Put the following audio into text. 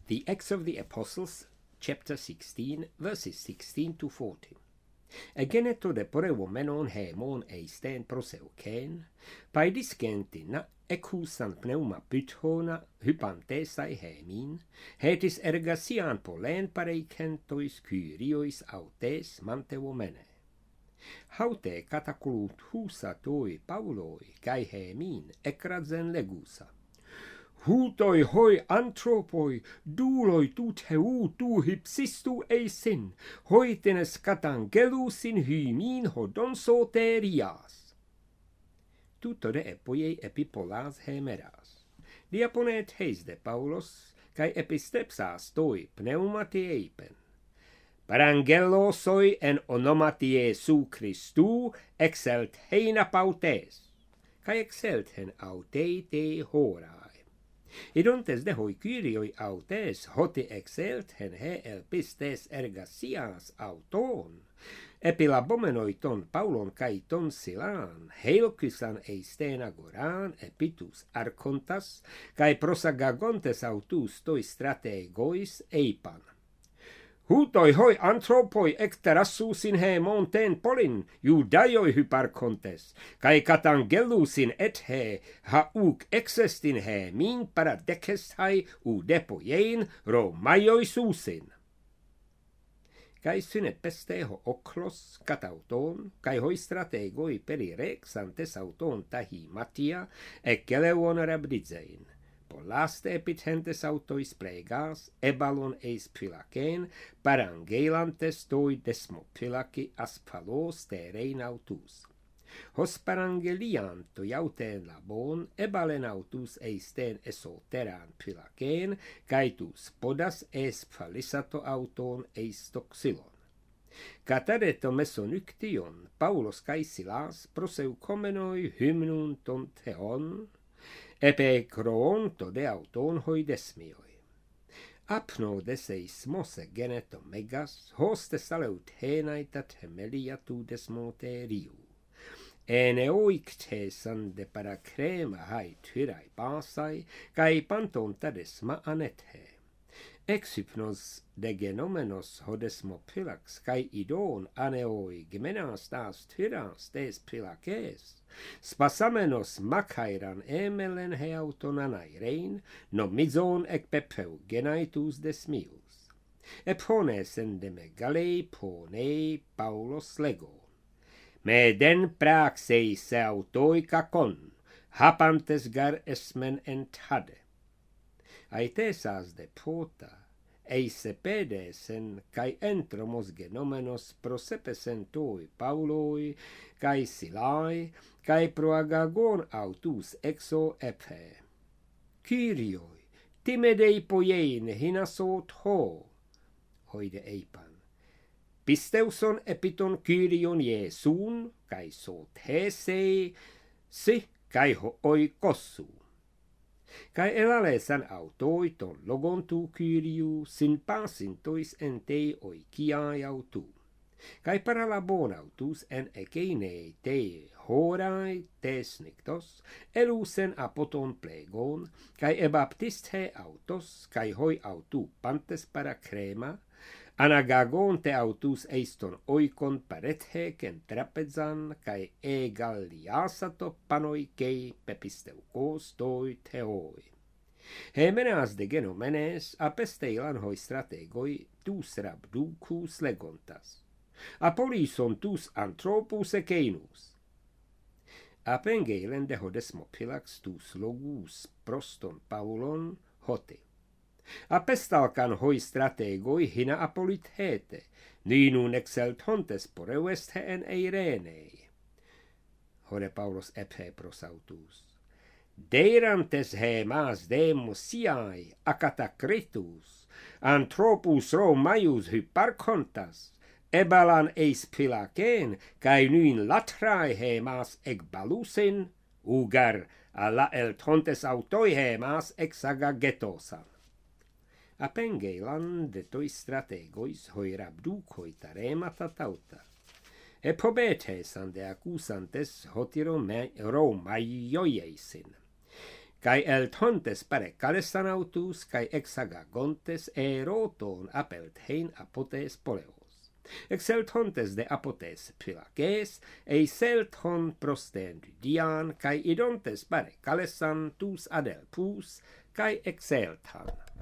The Acts of the Apostles, chapter 16, verses 16 to 14. Egeneto de poreuomenon hemon eisten proseuken, paediscentina ecusan pneuma pythona hypantesai hemin, hetis ergasian polen pareicentois Kyriois autes mantevomene. Haute cataculut husa toi Pauloi kai hemin ekrazen legusa. Hutoi hoi anthropoi, duloi tut heu tu hypsistu eisin, hoitenes katangelusin hymin hodon soterias. Tutore epoiei epipolas hemeras. Diaponet heis de Paulos, kai epistepsas toi pneumatiepen. Parangelo soi en onomatie su Christu exelt heina pautes, kai exelt hen autei te horai. Idontes de hoi Kyrioi autes hoti exelt hen he elpistes ergasias auton, epilabomenoi ton Paulon kai ton Silan, heilkysan eisten agoran epitus archontas, kai prosagagontes autus toi strategois eipan. Hutoi hoi anthropoi ekterassusin he monten polin, judaioi hyparkontes, kai katangelusin et he hauk exestin he min paradekestai u depojein romaioi suusin. Kai syne pesteho oklos katauton, kai hoi strategoi perirexantes auton tahi matia, ekeleuon rabdidzein. Polaste epithentes autois plegas, ebalon eis phylaken, parangelantes toi desmophylaci asphalos terein autus. Hos parangelianto iauten labon, ebalen autus eisten esoteran phylaken, caitus podas es phalisato auton eis toxilon. Catareto mesonyktion, Paulos kai Silas proseukomenoi hymnun ton theon, epe kroonto de auton hoi desmioi. Apno deseismos geneto megas, hoste saleut henaita temelia tu desmoteriu. Ene oiktesan de paracrema hai tyrai pasai, kai panton tadesma anethe. Exypnos de genomenos hodesmophylax, kai idon aneoi gemenas das tyras des phylaces, spasamenos makairan emelen heauton anairein, nomizon ec pepeu genaitus desmius. Epones en de megalei ponei Paulos lego. Me den praxei se autoi kakon, hapantes gar esmen entade. Aetesas de pota, eise pedesen, cae entromos genomenos prosepesen toi Pauloi, cae Silai, cae proagagon autus exo epe. Kyrioi, timedei poiein hinasot ho, hoide eipan. Pisteuson epiton Kyrion Iesun, cae sot hesei, si, cae hooi kossu. Kai elalesan autoi ton logon tu Kyriu sin pasin tois entei oikiai autu. Kai paralabon autus en ekenei te horai tes nictos, elusen apoton plegon, kai ebaptist he autos, kai hoi autu pantes para crema, anagagon te autus eiston oikon paretheken trapezan, kai egaliasato panoi kei pepisteucos toi theoi. Hemenas de genomenes apesteilan hoi strategoi tus rabducus legontas. Apolison tus anthropus ekeinus. Apengeilen de hodesmophylax tus logus proston Paulon hote. Apestalkan hoi strategoi hina apolithete, ninun exelt hontes poreuest en eirenei. Hore Paulos ephe prosautus. Deirantes hemas demus siai acatacritus, anthropus Romaius hyparchontas, ebalan eis phylaken, cae nuin latrai hemas egbalusin, ugar alla eltontes autoi hemas exagagetosan. Apengeilan de toi strategois hoi rabducoi taremata tauta. Epobetesan de accusantes hoti Romaioiesin. cae eltontes pare calesanautus, cae exagagontes eroton apelthein apotes poleos. Exeltontes de apotes Pylages, selton prosten Dian, cae idontes pare calesan tus adelpus, cae exeltan.